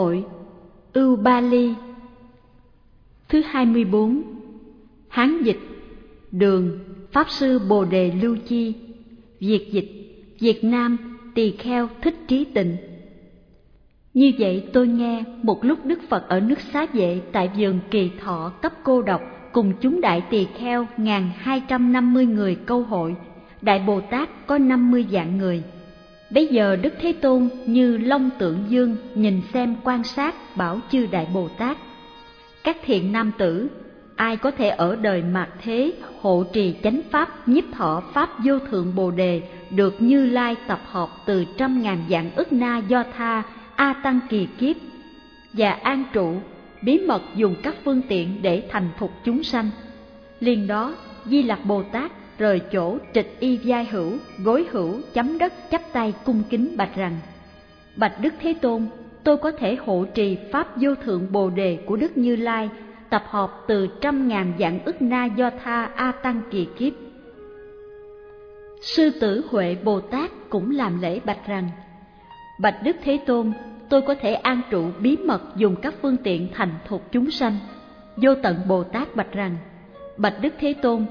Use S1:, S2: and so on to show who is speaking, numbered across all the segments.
S1: hội Ubali. Thứ 24. Hán dịch Đường, Pháp sư Bồ Đề Lưu Chi. Việt dịch Việt Nam Tỳ Kheo Thích Trí Tịnh. Như vậy tôi nghe một lúc Đức Phật ở nước Xá Vệ tại vườn Kỳ Thọ cấp cô độc cùng chúng đại tỳ kheo 1250 người câu hội. Đại Bồ Tát có 50 vạn người. Bấy giờ Đức Thế Tôn như Long Tượng Dương nhìn xem quan sát bảo chư Đại Bồ Tát: các thiện nam tử, ai có thể ở đời mạt thế hộ trì chánh pháp nhiếp thọ pháp vô thượng Bồ Đề, được Như Lai tập hợp từ 100.000 vạn ức na do tha a tăng kỳ kiếp, và an trụ bí mật dùng các phương tiện để thành thục chúng sanh. Liền đó Di Lặc Bồ Tát rời chỗ trịch y vai hữu, gối hữu, chấm đất chắp tay cung kính bạch rằng: bạch Đức Thế Tôn, tôi có thể hộ trì pháp vô thượng Bồ Đề của Đức Như Lai, tập hợp từ 100.000 vạn ức na do tha a tăng kỳ kiếp. Sư tử Huệ Bồ Tát cũng làm lễ bạch rằng: bạch Đức Thế Tôn, tôi có thể an trụ bí mật dùng các phương tiện thành thục chúng sanh. Vô Tận Bồ Tát bạch rằng: bạch Đức Thế Tôn,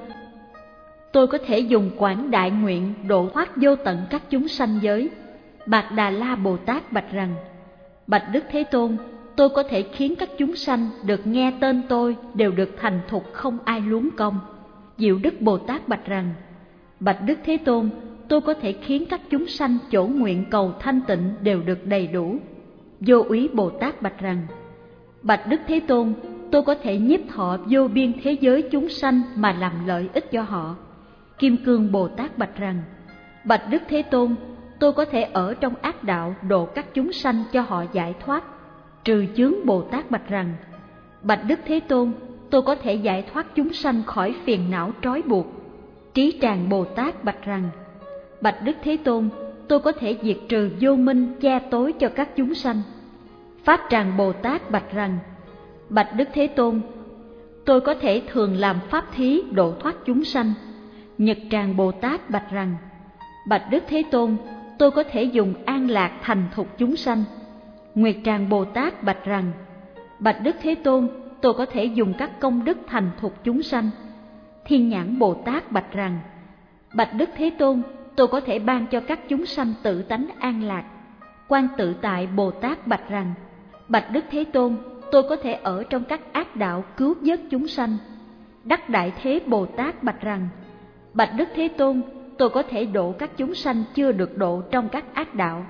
S1: tôi có thể dùng quảng đại nguyện độ thoát vô tận các chúng sanh giới. Bạc Đà La Bồ Tát bạch rằng: bạch Đức Thế Tôn, tôi có thể khiến các chúng sanh được nghe tên tôi đều được thành thục, không ai luống công. Diệu Đức Bồ Tát bạch rằng: bạch Đức Thế Tôn, tôi có thể khiến các chúng sanh chỗ nguyện cầu thanh tịnh đều được đầy đủ. Vô Úy Bồ Tát bạch rằng: bạch Đức Thế Tôn, tôi có thể nhiếp thọ vô biên thế giới chúng sanh mà làm lợi ích cho họ. Kim Cương Bồ Tát bạch rằng: bạch Đức Thế Tôn, tôi có thể ở trong ác đạo độ các chúng sanh cho họ giải thoát. Trừ chướng Bồ Tát bạch rằng: bạch Đức Thế Tôn, tôi có thể giải thoát chúng sanh khỏi phiền não trói buộc. Trí Tràng Bồ Tát bạch rằng: bạch Đức Thế Tôn, tôi có thể diệt trừ vô minh che tối cho các chúng sanh. Pháp Tràng Bồ Tát bạch rằng: bạch Đức Thế Tôn, tôi có thể thường làm pháp thí độ thoát chúng sanh. Nhật Tràng Bồ Tát bạch rằng: bạch Đức Thế Tôn, tôi có thể dùng an lạc thành thục chúng sanh. Nguyệt Tràng Bồ Tát bạch rằng: bạch Đức Thế Tôn, tôi có thể dùng các công đức thành thục chúng sanh. Thiên Nhãn Bồ Tát bạch rằng: bạch Đức Thế Tôn, tôi có thể ban cho các chúng sanh tự tánh an lạc. Quan Tự Tại Bồ Tát bạch rằng: bạch Đức Thế Tôn, tôi có thể ở trong các ác đạo cứu vớt chúng sanh. Đắc Đại Thế Bồ Tát bạch rằng: bạch Đức Thế Tôn, tôi có thể độ các chúng sanh chưa được độ trong các ác đạo.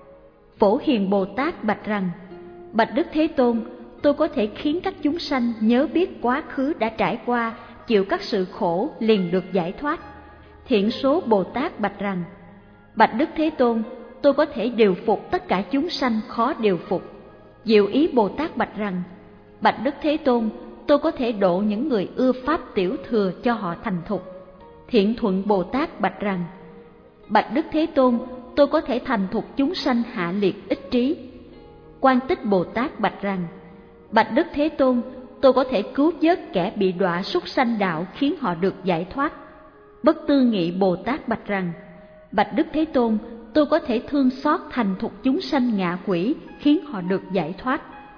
S1: Phổ Hiền Bồ Tát bạch rằng: bạch Đức Thế Tôn, tôi có thể khiến các chúng sanh nhớ biết quá khứ đã trải qua, chịu các sự khổ liền được giải thoát. Thiện Số Bồ Tát bạch rằng: bạch Đức Thế Tôn, tôi có thể điều phục tất cả chúng sanh khó điều phục. Diệu Ý Bồ Tát bạch rằng: bạch Đức Thế Tôn, tôi có thể độ những người ưa pháp tiểu thừa cho họ thành thục. Thiện Thuận Bồ Tát bạch rằng: bạch Đức Thế Tôn, tôi có thể thành thục chúng sanh hạ liệt ích trí. Quan Tích Bồ Tát bạch rằng: bạch Đức Thế Tôn, tôi có thể cứu vớt kẻ bị đọa súc sanh đạo khiến họ được giải thoát. Bất Tư Nghị Bồ Tát bạch rằng: bạch Đức Thế Tôn, tôi có thể thương xót thành thục chúng sanh ngạ quỷ khiến họ được giải thoát.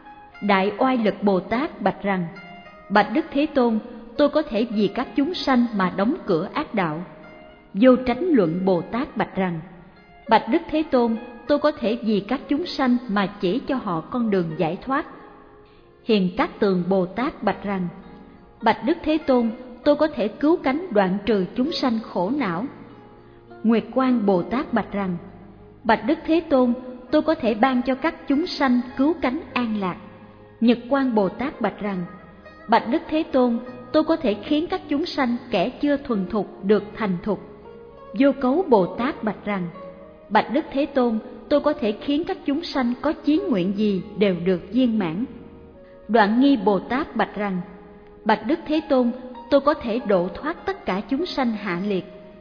S1: Đại Oai Lực Bồ Tát bạch rằng: bạch Đức Thế Tôn, tôi có thể vì các chúng sanh mà đóng cửa ác đạo. Vô Tránh Luận Bồ Tát bạch rằng: bạch Đức Thế Tôn, tôi có thể vì các chúng sanh mà chỉ cho họ con đường giải thoát. Hiền Cát Tường Bồ Tát bạch rằng: bạch Đức Thế Tôn, tôi có thể cứu cánh đoạn trừ chúng sanh khổ não. Nguyệt Quang Bồ Tát bạch rằng: bạch Đức Thế Tôn, tôi có thể ban cho các chúng sanh cứu cánh an lạc. Nhật Quang Bồ Tát bạch rằng: bạch Đức Thế Tôn, tôi có thể khiến các chúng sanh kẻ chưa thuần thục được thành thục. Vô Cấu Bồ Tát bạch rằng: bạch Đức Thế Tôn, tôi có thể khiến các chúng sanh có chí nguyện gì đều được viên mãn. Đoạn Nghi Bồ Tát bạch rằng: bạch Đức Thế Tôn, tôi có thể độ thoát tất cả chúng sanh hạ liệt.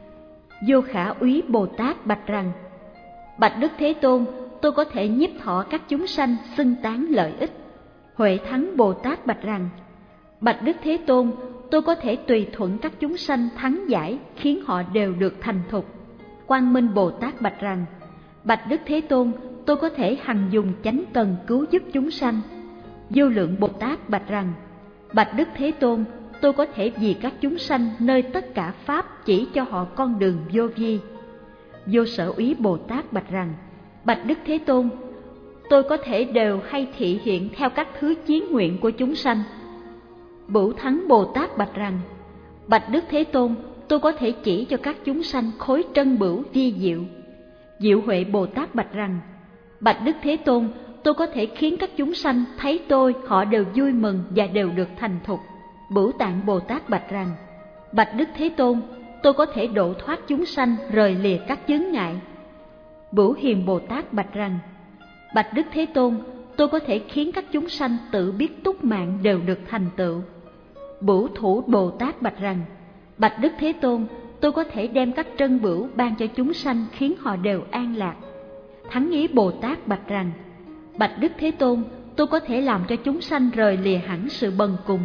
S1: Vô Khả Úy Bồ Tát bạch rằng: bạch Đức Thế Tôn, tôi có thể nhiếp thọ các chúng sanh xưng tán lợi ích. Huệ Thắng Bồ Tát bạch rằng: bạch Đức Thế Tôn, tôi có thể tùy thuận các chúng sanh thắng giải khiến họ đều được thành thục. Quang Minh Bồ Tát bạch rằng: bạch Đức Thế Tôn, tôi có thể hằng dùng chánh cần cứu giúp chúng sanh. Vô Lượng Bồ Tát bạch rằng: Bạch Đức Thế Tôn, tôi có thể vì các chúng sanh nơi tất cả pháp chỉ cho họ con đường vô vi. Vô Sở Úy Bồ Tát bạch rằng: Bạch Đức Thế Tôn, tôi có thể đều hay thị hiện theo các thứ chí nguyện của chúng sanh. Bửu Thắng Bồ Tát bạch rằng: Bạch Đức Thế Tôn, tôi có thể chỉ cho các chúng sanh khối trân bửu vi diệu. Diệu Huệ Bồ Tát bạch rằng: Bạch Đức Thế Tôn, tôi có thể khiến các chúng sanh thấy tôi, họ đều vui mừng và đều được thành thục. Bửu Tạng Bồ Tát bạch rằng: Bạch Đức Thế Tôn, tôi có thể độ thoát chúng sanh rời lìa các chướng ngại. Bửu Hiền Bồ Tát bạch rằng: Bạch Đức Thế Tôn, tôi có thể khiến các chúng sanh tự biết túc mạng đều được thành tựu. Bửu Thủ Bồ Tát bạch rằng: Bạch Đức Thế Tôn, tôi có thể đem các trân bửu ban cho chúng sanh khiến họ đều an lạc. Thắng Ý Bồ Tát bạch rằng: Bạch Đức Thế Tôn, tôi có thể làm cho chúng sanh rời lìa hẳn sự bần cùng.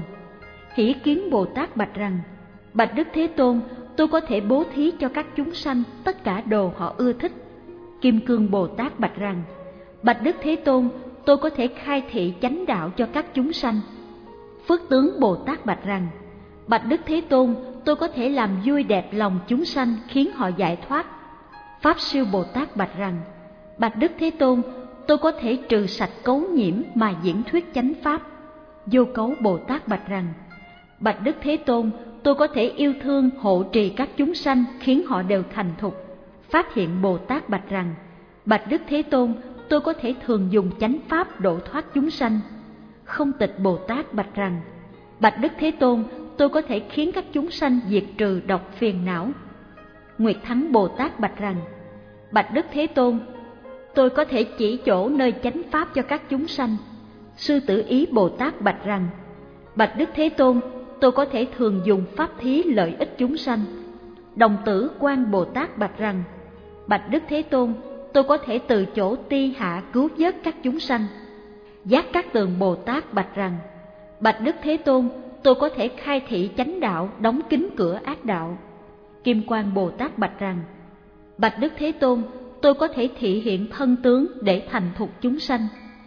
S1: Hỷ Kiến Bồ Tát bạch rằng: Bạch Đức Thế Tôn, tôi có thể bố thí cho các chúng sanh tất cả đồ họ ưa thích. Kim Cương Bồ Tát bạch rằng: Bạch Đức Thế Tôn, tôi có thể khai thị chánh đạo cho các chúng sanh. Phước Tướng Bồ Tát bạch rằng: Bạch Đức Thế Tôn, tôi có thể làm vui đẹp lòng chúng sanh khiến họ giải thoát. Pháp Siêu Bồ Tát bạch rằng: Bạch Đức Thế Tôn, tôi có thể trừ sạch cấu nhiễm mà diễn thuyết chánh pháp. Vô Cấu Bồ Tát bạch rằng: Bạch Đức Thế Tôn, tôi có thể yêu thương hộ trì các chúng sanh khiến họ đều thành thục. Pháp Hiện Bồ Tát bạch rằng: Bạch Đức Thế Tôn, tôi có thể thường dùng chánh pháp độ thoát chúng sanh. Không Tịch Bồ Tát bạch rằng: Bạch Đức Thế Tôn, tôi có thể khiến các chúng sanh diệt trừ độc phiền não. Nguyệt Thắng Bồ Tát bạch rằng: Bạch Đức Thế Tôn, tôi có thể chỉ chỗ nơi chánh pháp cho các chúng sanh. Sư Tử Ý Bồ Tát bạch rằng: Bạch Đức Thế Tôn, tôi có thể thường dùng pháp thí lợi ích chúng sanh. Đồng Tử Quan Bồ Tát bạch rằng: Bạch Đức Thế Tôn, tôi có thể từ chỗ ti hạ cứu vớt các chúng sanh. Giác Cát Tường Bồ Tát bạch rằng: Bạch Đức Thế Tôn, tôi có thể khai thị chánh đạo, đóng kín cửa ác đạo. Kim Quang Bồ Tát bạch rằng: Bạch Đức Thế Tôn, tôi có thể thị hiện thân tướng để thành thục chúng sanh.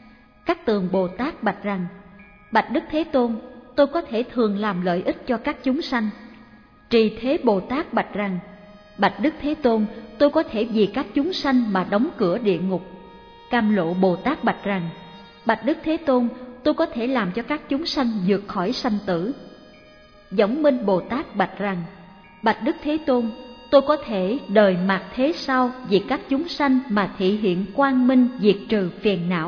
S1: Cát Tường Bồ Tát bạch rằng: Bạch Đức Thế Tôn, tôi có thể thường làm lợi ích cho các chúng sanh. Trì Thế Bồ Tát bạch rằng: Bạch Đức Thế Tôn, tôi có thể vì các chúng sanh mà đóng cửa địa ngục. Cam Lộ Bồ Tát bạch rằng: Bạch Đức Thế Tôn, tôi có thể làm cho các chúng sanh vượt khỏi sanh tử. Võng Minh Bồ Tát bạch rằng: Bạch Đức Thế Tôn, tôi có thể đời mạt thế sau vì các chúng sanh mà thị hiện quang minh diệt trừ phiền não.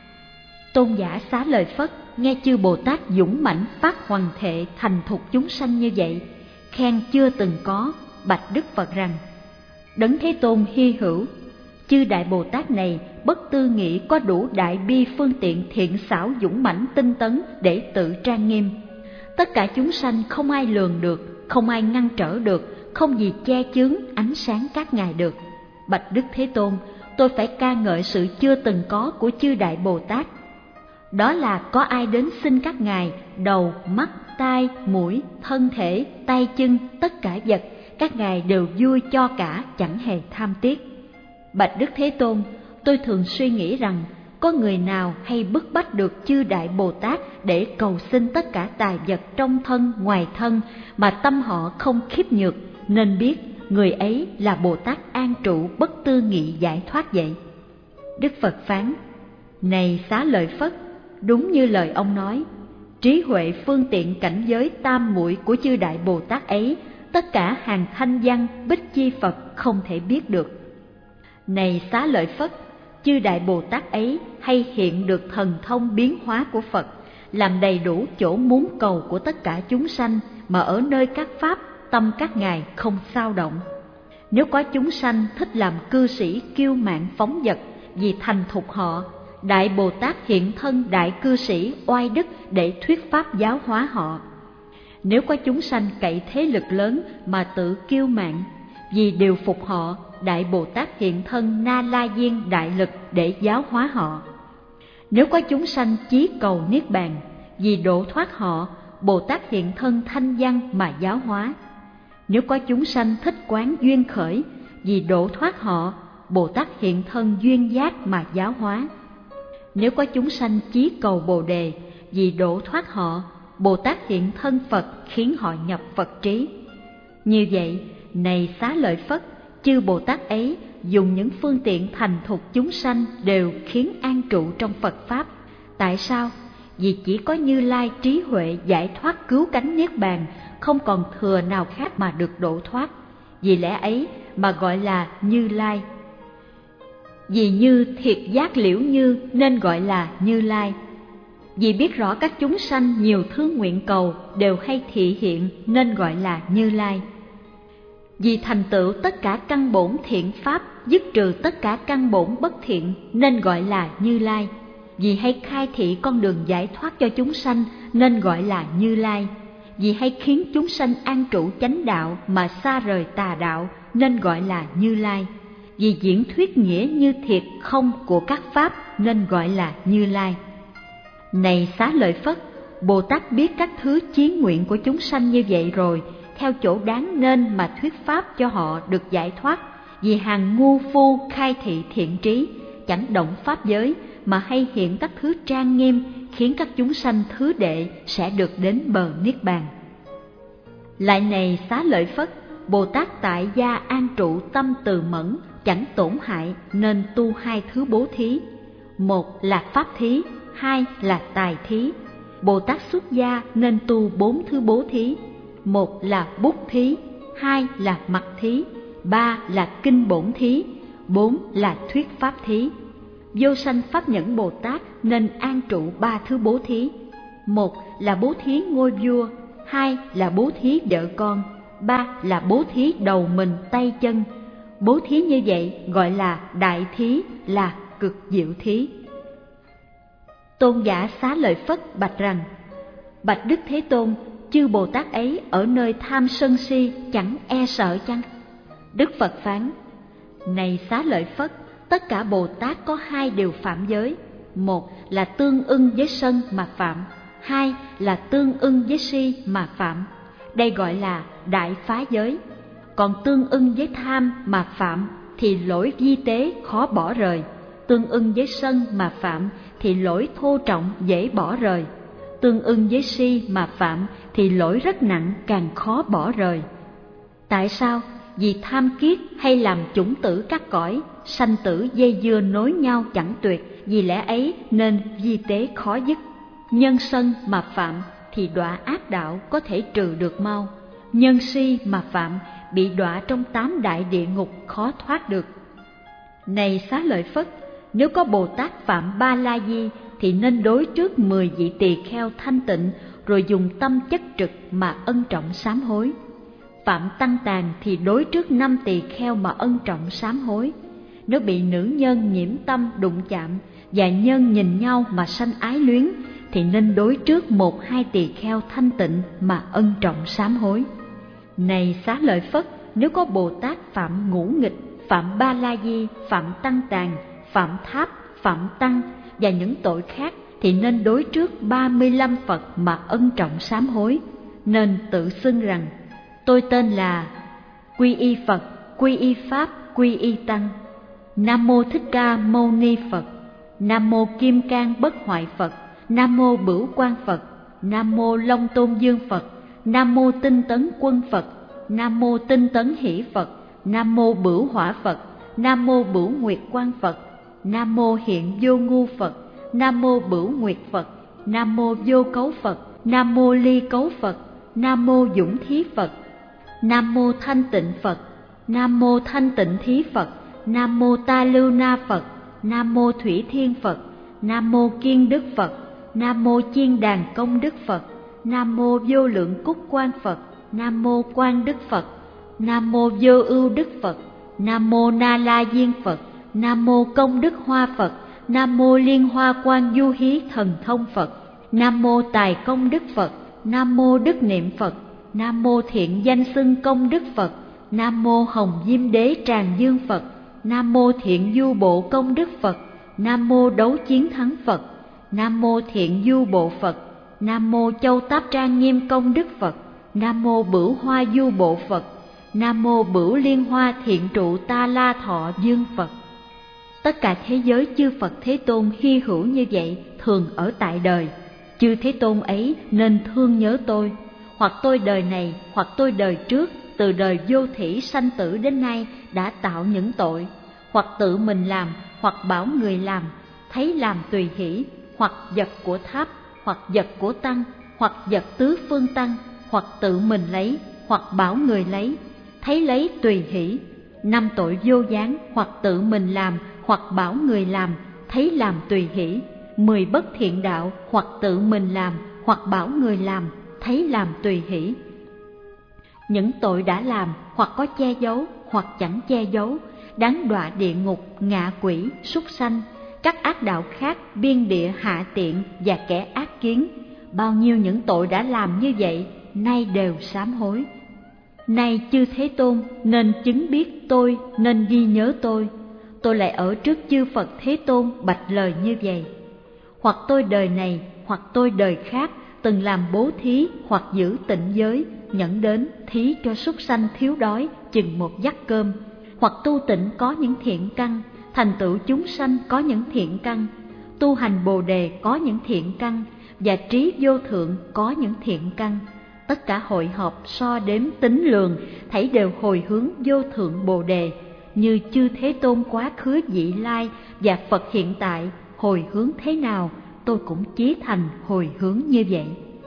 S1: Tôn giả Xá Lợi Phất nghe chư Bồ Tát dũng mãnh phát hoằng thệ thành thục chúng sanh như vậy, khen chưa từng có, bạch Đức Phật rằng: Đấng Thế Tôn hy hữu, chư Đại Bồ Tát này bất tư nghị có đủ đại bi phương tiện thiện xảo dũng mãnh tinh tấn để tự trang nghiêm. Tất cả chúng sanh không ai lường được, không ai ngăn trở được, không gì che chướng ánh sáng các ngài được. Bạch Đức Thế Tôn, tôi phải ca ngợi sự chưa từng có của chư Đại Bồ Tát. Đó là có ai đến xin các ngài đầu, mắt, tai, mũi, thân thể, tay chân, tất cả vật, các ngài đều vui cho cả, chẳng hề tham tiếc. Bạch Đức Thế Tôn, tôi thường suy nghĩ rằng có người nào hay bức bách được chư Đại Bồ Tát để cầu xin tất cả tài vật trong thân, ngoài thân mà tâm họ không khiếp nhược, nên biết người ấy là Bồ Tát an trụ bất tư nghị giải thoát vậy. Đức Phật phán: Này Xá Lợi Phất, đúng như lời ông nói, trí huệ phương tiện cảnh giới tam muội của chư Đại Bồ Tát ấy, tất cả hàng thanh văn bích chi Phật không thể biết được. Này Xá Lợi Phất, chư Đại Bồ Tát ấy hay hiện được thần thông biến hóa của Phật, làm đầy đủ chỗ muốn cầu của tất cả chúng sanh, mà ở nơi các pháp tâm các ngài không xao động. Nếu có chúng sanh thích làm cư sĩ kiêu mạn phóng dật, vì thành thục họ, Đại Bồ Tát hiện thân đại cư sĩ oai đức để thuyết pháp giáo hóa họ. Nếu có chúng sanh cậy thế lực lớn mà tự kiêu mạn, vì điều phục họ, Đại Bồ Tát hiện thân Na La Diên đại lực để giáo hóa họ. Nếu có chúng sanh chí cầu niết bàn, vì độ thoát họ, Bồ Tát hiện thân Thanh Văn mà giáo hóa. Nếu có chúng sanh thích quán duyên khởi, vì độ thoát họ, Bồ Tát hiện thân duyên giác mà giáo hóa. Nếu có chúng sanh chí cầu Bồ đề, vì độ thoát họ, Bồ Tát hiện thân Phật khiến họ nhập Phật trí. Như vậy, này Xá Lợi Phất, chư Bồ Tát ấy dùng những phương tiện thành thục chúng sanh đều khiến an trụ trong Phật Pháp. Tại sao? Vì chỉ có Như Lai trí huệ giải thoát cứu cánh Niết Bàn, không còn thừa nào khác mà được độ thoát. Vì lẽ ấy mà gọi là Như Lai. Vì như thiệt giác liễu như nên gọi là Như Lai. Vì biết rõ các chúng sanh nhiều thương nguyện cầu đều hay thị hiện nên gọi là Như Lai. Vì thành tựu tất cả căn bổn thiện pháp, dứt trừ tất cả căn bổn bất thiện nên gọi là Như Lai. Vì hay khai thị con đường giải thoát cho chúng sanh nên gọi là Như Lai. Vì hay khiến chúng sanh an trụ chánh đạo mà xa rời tà đạo nên gọi là Như Lai. Vì diễn thuyết nghĩa như thiệt không của các pháp nên gọi là Như Lai. Này Xá Lợi Phất, Bồ Tát biết các thứ chí nguyện của chúng sanh như vậy rồi, theo chỗ đáng nên mà thuyết pháp cho họ được giải thoát. Vì hàng ngu phu khai thị thiện trí, chẳng động pháp giới, mà hay hiện các thứ trang nghiêm, khiến các chúng sanh thứ đệ sẽ được đến bờ Niết Bàn. Lại này Xá Lợi Phất, Bồ Tát tại gia an trụ tâm từ mẫn, chẳng tổn hại nên tu hai thứ bố thí. Một là pháp thí, hai là tài thí. Bồ Tát xuất gia nên tu bốn thứ bố thí. Một là bút thí, hai là mặc thí, ba là kinh bổn thí, bốn là thuyết pháp thí. Vô sanh Pháp Nhẫn Bồ Tát nên an trụ ba thứ bố thí. Một là bố thí ngôi vua, hai là bố thí vợ con, ba là bố thí đầu mình tay chân. Bố thí như vậy gọi là đại thí, là cực diệu thí. Tôn giả Xá Lợi Phất bạch rằng: Bạch Đức Thế Tôn, chư Bồ Tát ấy ở nơi tham sân si chẳng e sợ chăng? Đức Phật phán: Này Xá Lợi Phất, tất cả Bồ Tát có hai điều phạm giới. Một là tương ưng với sân mà phạm, hai là tương ưng với si mà phạm. Đây gọi là đại phá giới. Còn tương ưng với tham mà phạm thì lỗi vi tế khó bỏ rời. Tương ưng với sân mà phạm thì lỗi thô trọng dễ bỏ rời. Tương ưng với si mà phạm thì lỗi rất nặng càng khó bỏ rời. Tại sao? Vì tham kiết hay làm chủng tử các cõi, sanh tử dây dưa nối nhau chẳng tuyệt, vì lẽ ấy nên vi tế khó dứt. Nhân sân mà phạm thì đọa ác đạo có thể trừ được mau. Nhân si mà phạm bị đọa trong 8 đại địa ngục khó thoát được. Này Xá Lợi Phất, nếu có Bồ Tát phạm Ba La Di thì nên đối trước 10 vị tỳ kheo thanh tịnh, rồi dùng tâm chất trực mà ân trọng sám hối. Phạm Tăng Tàn thì đối trước 5 tỳ kheo mà ân trọng sám hối. Nếu bị nữ nhân nhiễm tâm đụng chạm và nhân nhìn nhau mà sanh ái luyến thì nên đối trước 1-2 tỳ kheo thanh tịnh mà ân trọng sám hối. Này Xá Lợi Phất, nếu có Bồ Tát phạm Ngũ Nghịch, phạm Ba La Di, phạm Tăng Tàn, phạm Tháp, phạm Tăng và những tội khác thì nên đối trước 35 Phật mà ân trọng sám hối. Nên tự xưng rằng: Tôi tên là Quy Y Phật, Quy Y Pháp, Quy Y Tăng. Nam mô Thích Ca Mâu Ni Phật. Nam mô Kim Cang Bất Hoại Phật. Nam mô Bửu Quang Phật. Nam mô Long Tôn Dương Phật. Nam mô Tinh Tấn Quân Phật. Nam mô Tinh Tấn Hỷ Phật. Nam mô Bửu Hỏa Phật. Nam mô Bửu Nguyệt Quang Phật. Nam mô Hiện Vô Ngu Phật. Nam mô Bửu Nguyệt Phật. Nam mô Vô Cấu Phật. Nam mô Ly Cấu Phật. Nam mô Dũng Thí Phật. Nam mô Thanh Tịnh Phật. Nam mô Thanh Tịnh Thí Phật. Nam mô Ta Lưu Na Phật. Nam mô Thủy Thiên Phật. Nam mô Kiên Đức Phật. Nam mô Chiên Đàn Công Đức Phật. Nam mô Vô Lượng Cúc Quang Phật. Nam mô Quang Đức Phật. Nam mô Vô Ưu Đức Phật. Nam mô Na La Diên Phật. Nam mô Công Đức Hoa Phật. Nam mô Liên Hoa Quang Du Hí Thần Thông Phật. Nam mô Tài Công Đức Phật. Nam mô Đức Niệm Phật. Nam mô Thiện Danh Xưng Công Đức Phật. Nam mô Hồng Diêm Đế Tràng Dương Phật. Nam mô Thiện Du Bộ Công Đức Phật. Nam mô Đấu Chiến Thắng Phật. Nam mô Thiện Du Bộ Phật. Nam mô Châu Táp Trang Nghiêm Công Đức Phật. Nam mô Bửu Hoa Du Bộ Phật. Nam mô Bửu Liên Hoa Thiện Trụ Ta La Thọ Dương Phật. Tất cả thế giới chư Phật Thế Tôn hy hữu như vậy thường ở tại đời. Chư Thế Tôn ấy nên thương nhớ tôi, hoặc tôi đời này hoặc tôi đời trước, từ đời vô thỉ sanh tử đến nay đã tạo những tội, hoặc tự mình làm, hoặc bảo người làm, thấy làm tùy hỷ, hoặc vật của tháp, hoặc vật của tăng, hoặc vật tứ phương tăng, hoặc tự mình lấy, hoặc bảo người lấy, thấy lấy tùy hỷ. 5 tội vô gián, hoặc tự mình làm, hoặc bảo người làm, thấy làm tùy hỷ. 10 bất thiện đạo, hoặc tự mình làm, hoặc bảo người làm, thấy làm tùy hỷ. Những tội đã làm, hoặc có che giấu, hoặc chẳng che giấu, đáng đọa địa ngục, ngạ quỷ, súc sanh, các ác đạo khác, biên địa hạ tiện và kẻ ác kiến. Bao nhiêu những tội đã làm như vậy, nay đều sám hối. Nay chư Thế Tôn nên chứng biết tôi, nên ghi nhớ tôi lại ở trước chư Phật Thế Tôn bạch lời như vậy. Hoặc tôi đời này, hoặc tôi đời khác, từng làm bố thí, hoặc giữ tịnh giới, nhẫn đến thí cho súc sanh thiếu đói chừng 1 vắt cơm, hoặc tu tịnh có những thiện căn, thành tựu chúng sanh có những thiện căn, tu hành Bồ đề có những thiện căn, và trí vô thượng có những thiện căn. Tất cả hội họp so đếm tính lường, thảy đều hồi hướng vô thượng Bồ đề, như chư Thế Tôn quá khứ vị lai và Phật hiện tại hồi hướng thế nào, tôi cũng chí thành hồi hướng như vậy.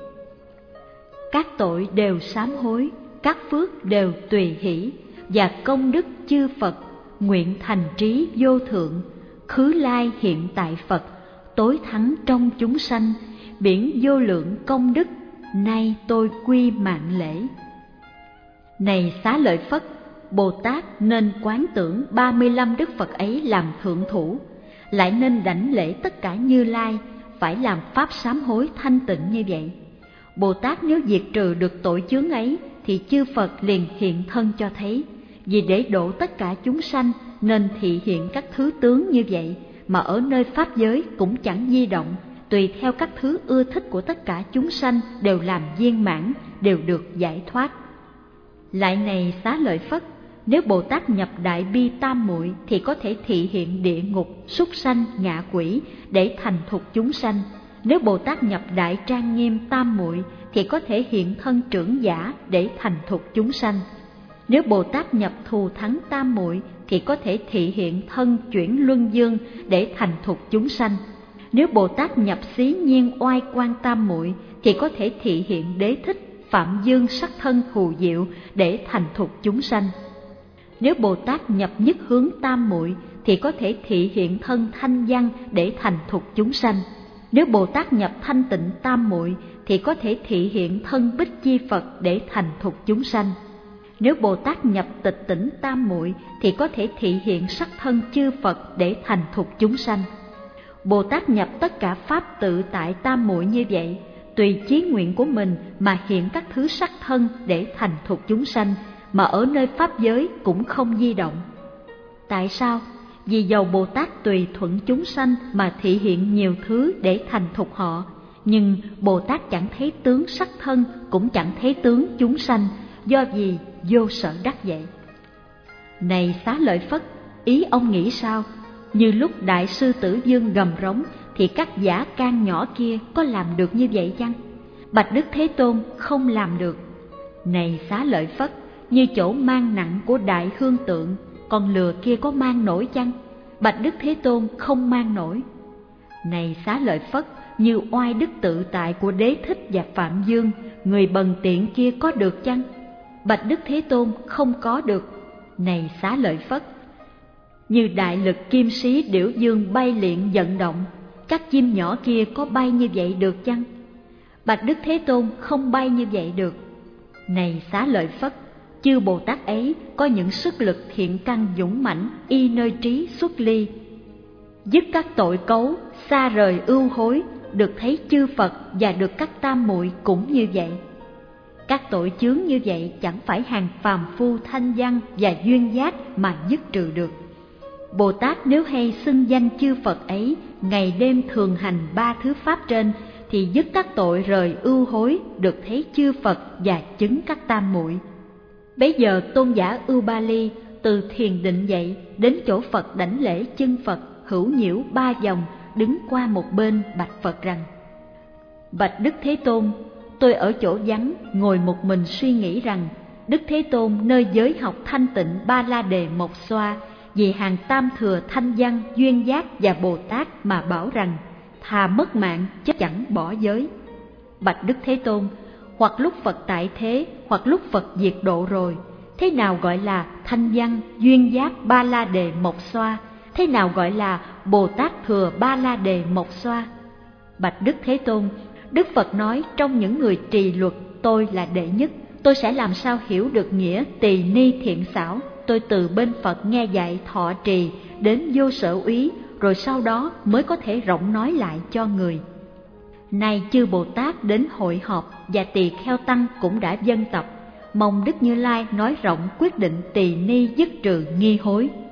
S1: Các tội đều sám hối, các phước đều tùy hỷ, và công đức chư Phật nguyện thành trí vô thượng, khứ lai hiện tại Phật, tối thắng trong chúng sanh, biển vô lượng công đức, nay tôi quy mạng lễ. Này Xá Lợi Phất, Bồ Tát nên quán tưởng 35 Đức Phật ấy làm thượng thủ, lại nên đảnh lễ tất cả Như Lai, phải làm pháp sám hối thanh tịnh như vậy. Bồ Tát nếu diệt trừ được tội chướng ấy, thì chư Phật liền hiện thân cho thấy. Vì để độ tất cả chúng sanh nên thị hiện các thứ tướng như vậy, mà ở nơi pháp giới cũng chẳng di động, tùy theo các thứ ưa thích của tất cả chúng sanh đều làm viên mãn, đều được giải thoát. Lại này Xá Lợi Phất, nếu Bồ Tát nhập đại bi tam muội thì có thể thị hiện địa ngục, súc sanh, ngạ quỷ để thành thục chúng sanh. Nếu Bồ Tát nhập đại trang nghiêm tam muội thì có thể hiện thân trưởng giả để thành thục chúng sanh. Nếu Bồ Tát nhập thù thắng tam muội thì có thể thị hiện thân chuyển luân dương để thành thục chúng sanh. Nếu Bồ Tát nhập xí nhiên oai quan tam muội thì có thể thị hiện đế thích phạm dương sắc thân hù diệu để thành thục chúng sanh. Nếu Bồ Tát nhập nhất hướng tam muội thì có thể thị hiện thân thanh văn để thành thục chúng sanh. Nếu Bồ Tát nhập thanh tịnh tam muội thì có thể thị hiện thân Bích Chi Phật để thành thục chúng sanh. Nếu Bồ Tát nhập tịch tỉnh tam muội thì có thể thị hiện sắc thân chư Phật để thành thục chúng sanh. Bồ Tát nhập tất cả pháp tự tại tam muội như vậy, tùy chí nguyện của mình mà hiện các thứ sắc thân để thành thục chúng sanh, mà ở nơi pháp giới cũng không di động. Tại sao? Vì dầu Bồ Tát tùy thuận chúng sanh mà thị hiện nhiều thứ để thành thục họ, nhưng Bồ Tát chẳng thấy tướng sắc thân, cũng chẳng thấy tướng chúng sanh, do vì vô sở đắc vậy. Này Xá Lợi Phất, ý ông nghĩ sao? Như lúc Đại sư Tử Dương gầm rống thì các giả can nhỏ kia có làm được như vậy chăng? Bạch Đức Thế Tôn không làm được. Này Xá Lợi Phất, như chỗ mang nặng của Đại Hương Tượng, con lừa kia có mang nổi chăng? Bạch Đức Thế Tôn không mang nổi. Này Xá Lợi Phất, như oai đức tự tại của Đế Thích và Phạm Dương, người bần tiện kia có được chăng? Bạch Đức Thế Tôn không có được. Này Xá Lợi Phất, như đại lực kim sĩ Điểu Dương bay liện vận động, các chim nhỏ kia có bay như vậy được chăng? Bạch Đức Thế Tôn không bay như vậy được. Này Xá Lợi Phất, chư Bồ Tát ấy có những sức lực thiện căn dũng mãnh, y nơi trí xuất ly, dứt các tội cấu, xa rời ưu hối, được thấy chư Phật và được các tam muội cũng như vậy. Các tội chướng như vậy chẳng phải hàng phàm phu thanh văn và duyên giác mà dứt trừ được. Bồ Tát nếu hay xưng danh chư Phật ấy, ngày đêm thường hành 3 thứ pháp trên, thì dứt các tội rời ưu hối, được thấy chư Phật và chứng các tam muội. Bấy giờ tôn giả Ưu Ba Li từ thiền định dậy, đến chỗ Phật đảnh lễ chân Phật, hữu nhiễu 3 vòng, đứng qua một bên bạch Phật rằng: Bạch Đức Thế Tôn, tôi ở chỗ vắng ngồi một mình suy nghĩ rằng Đức Thế Tôn nơi giới học thanh tịnh Ba La Đề Mộc Xoa vì hàng tam thừa thanh văn, duyên giác và Bồ Tát mà bảo rằng thà mất mạng chứ chẳng bỏ giới. Bạch Đức Thế Tôn, hoặc lúc Phật tại thế, hoặc lúc Phật diệt độ rồi, thế nào gọi là thanh văn, duyên giác Ba La Đề Mộc Xoa? Thế nào gọi là Bồ Tát thừa Ba La Đề Mộc Xoa? Bạch Đức Thế Tôn, Đức Phật nói trong những người trì luật tôi là đệ nhất. Tôi sẽ làm sao hiểu được nghĩa tỳ ni thiện xảo? Tôi từ bên Phật nghe dạy thọ trì đến vô sở úy, rồi sau đó mới có thể rộng nói lại cho người. Nay chư Bồ Tát đến hội họp và tỳ kheo tăng cũng đã dân tập, mong Đức Như Lai nói rộng quyết định tỳ ni dứt trừ nghi hối.